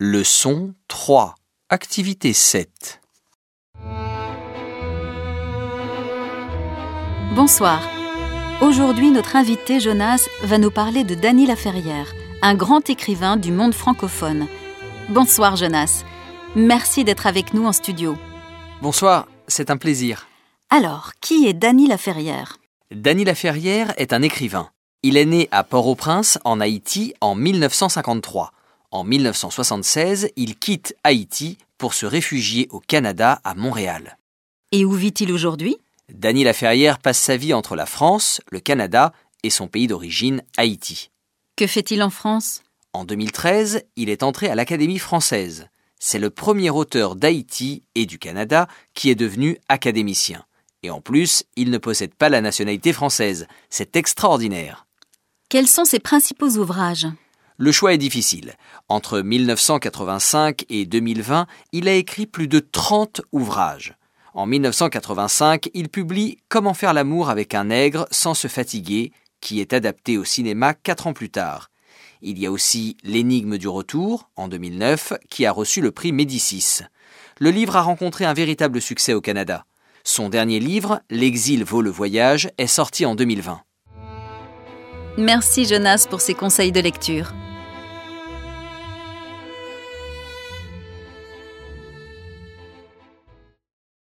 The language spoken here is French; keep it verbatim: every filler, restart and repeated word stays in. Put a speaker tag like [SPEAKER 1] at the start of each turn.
[SPEAKER 1] Leçon trois. Activité sept.
[SPEAKER 2] Bonsoir. Aujourd'hui, notre invité Jonas va nous parler de Dany Laferrière, un grand écrivain du monde francophone. Bonsoir Jonas. Merci d'être avec nous en studio.
[SPEAKER 1] Bonsoir, c'est un plaisir.
[SPEAKER 2] Alors, qui est Dany Laferrière ?
[SPEAKER 1] Dany Laferrière est un écrivain. Il est né à Port-au-Prince, en Haïti, en mille neuf cent cinquante-trois. En mille neuf cent soixante-seize, il quitte Haïti pour se réfugier au Canada, à Montréal.
[SPEAKER 2] Et où vit-il aujourd'hui ?
[SPEAKER 1] Dany Laferrière passe sa vie entre la France, le Canada et son pays d'origine, Haïti.
[SPEAKER 2] Que fait-il en France ?
[SPEAKER 1] En deux mille treize, il est entré à l'Académie française. C'est le premier auteur d'Haïti et du Canada qui est devenu académicien. Et en plus, il ne possède pas la nationalité française. C'est extraordinaire.
[SPEAKER 2] Quels sont ses principaux ouvrages ?
[SPEAKER 1] Le choix est difficile. Entre mille neuf cent quatre-vingt-cinq et deux mille vingt, il a écrit plus de trente ouvrages. En mille neuf cent quatre-vingt-cinq, il publie « Comment faire l'amour avec un nègre sans se fatiguer », qui est adapté au cinéma quatre ans plus tard. Il y a aussi « L'énigme du retour » en deux mille neuf, qui a reçu le prix Médicis. Le livre a rencontré un véritable succès au Canada. Son dernier livre, « L'exil vaut le voyage », est sorti en deux mille vingt.
[SPEAKER 2] Merci Jonas pour ces conseils de lecture.